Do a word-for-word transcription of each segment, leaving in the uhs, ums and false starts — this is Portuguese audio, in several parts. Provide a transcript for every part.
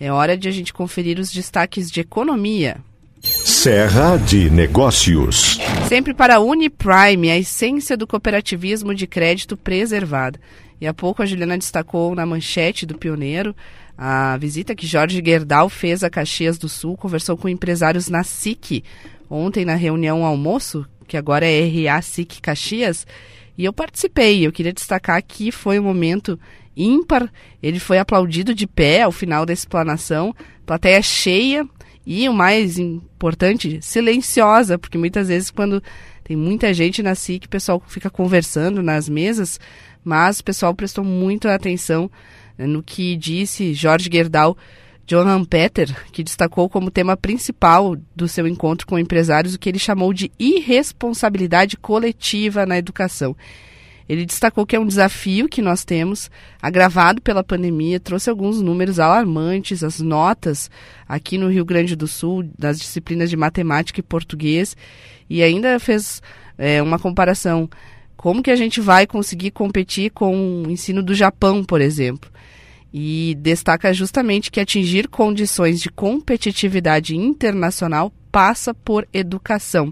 É hora de a gente conferir os destaques de economia. Serra de Negócios. Sempre para a Uniprime, a essência do cooperativismo de crédito preservada. E há pouco a Juliana destacou na manchete do Pioneiro a visita que Jorge Gerdau fez a Caxias do Sul, conversou com empresários na S I C ontem na reunião almoço, que agora é R A S I C Caxias, e eu participei. Eu queria destacar que foi um momento ímpar, ele foi aplaudido de pé ao final da explanação, plateia cheia e, o mais importante, silenciosa, porque muitas vezes quando tem muita gente na S I C, o pessoal fica conversando nas mesas, mas o pessoal prestou muita atenção no que disse Jorge Gerdau. Johan Peter, que destacou como tema principal do seu encontro com empresários o que ele chamou de irresponsabilidade coletiva na educação. Ele destacou que é um desafio que nós temos, agravado pela pandemia, trouxe alguns números alarmantes, as notas aqui no Rio Grande do Sul, das disciplinas de matemática e português, e ainda fez é, uma comparação. Como que a gente vai conseguir competir com o ensino do Japão, por exemplo? E destaca justamente que atingir condições de competitividade internacional passa por educação.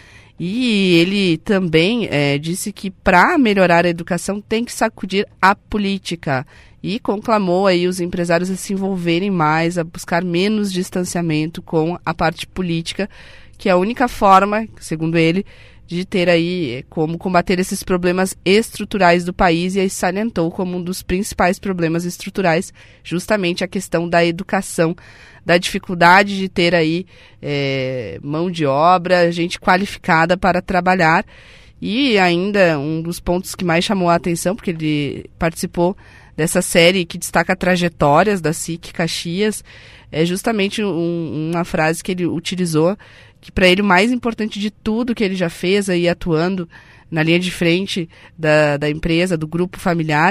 E ele também é, disse que para melhorar a educação tem que sacudir a política. E conclamou aí os empresários a se envolverem mais, a buscar menos distanciamento com a parte política, que é a única forma, segundo ele, de ter aí como combater esses problemas estruturais do país, e aí salientou como um dos principais problemas estruturais justamente a questão da educação, da dificuldade de ter aí é, mão de obra, gente qualificada para trabalhar. E ainda um dos pontos que mais chamou a atenção, porque ele participou dessa série que destaca trajetórias da S I C Caxias, é justamente um, uma frase que ele utilizou, que para ele o mais importante de tudo que ele já fez aí atuando na linha de frente da, da empresa, do grupo familiar,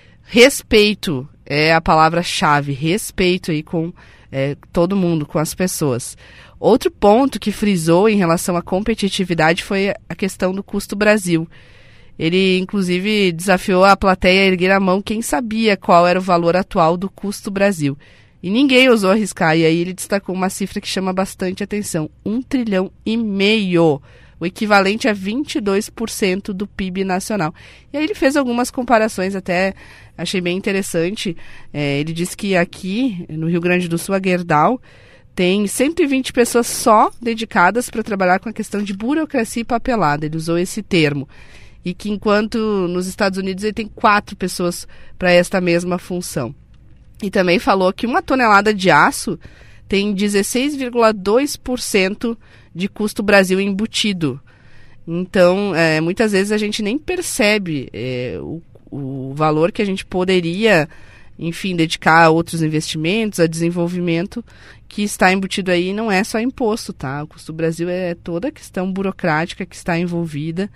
respeito é a palavra-chave, respeito aí com é, todo mundo, com as pessoas. Outro ponto que frisou em relação à competitividade foi a questão do custo Brasil. Ele, inclusive, desafiou a plateia a erguer a mão quem sabia qual era o valor atual do custo Brasil. E ninguém ousou arriscar, e aí ele destacou uma cifra que chama bastante atenção, um trilhão e meio, o equivalente a vinte e dois por cento do P I B nacional. E aí ele fez algumas comparações, até achei bem interessante. É, ele disse que aqui, no Rio Grande do Sul, a Gerdau tem cento e vinte pessoas só dedicadas para trabalhar com a questão de burocracia e papelada, ele usou esse termo. E que enquanto nos Estados Unidos ele tem quatro pessoas para esta mesma função. E também falou que uma tonelada de aço tem dezesseis vírgula dois por cento de custo Brasil embutido. Então, é, muitas vezes a gente nem percebe é, o, o valor que a gente poderia, enfim, dedicar a outros investimentos, a desenvolvimento que está embutido aí. Não é só imposto, tá? O custo Brasil é toda a questão burocrática que está envolvida.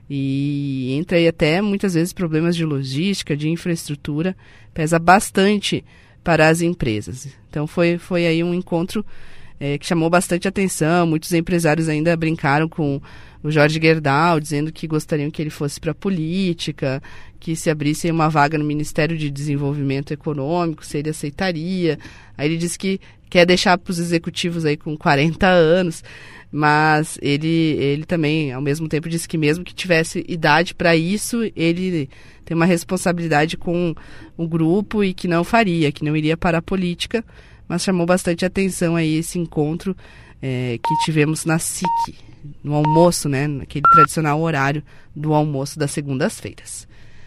E entra aí até muitas vezes problemas de logística, de infraestrutura, pesa bastante para as empresas. Então foi, foi aí um encontro é, que chamou bastante atenção. Muitos empresários ainda brincaram com o Jorge Gerdau, dizendo que gostariam que ele fosse para a política, que se abrisse uma vaga no Ministério de Desenvolvimento Econômico, se ele aceitaria. Aí ele disse que quer deixar para os executivos aí com quarenta anos, mas ele, ele também, ao mesmo tempo, disse que mesmo que tivesse idade para isso, ele tem uma responsabilidade com o grupo e que não faria, que não iria para a política, mas chamou bastante atenção aí esse encontro é, que tivemos na S I C, no almoço, né, naquele tradicional horário do almoço das segundas-feiras.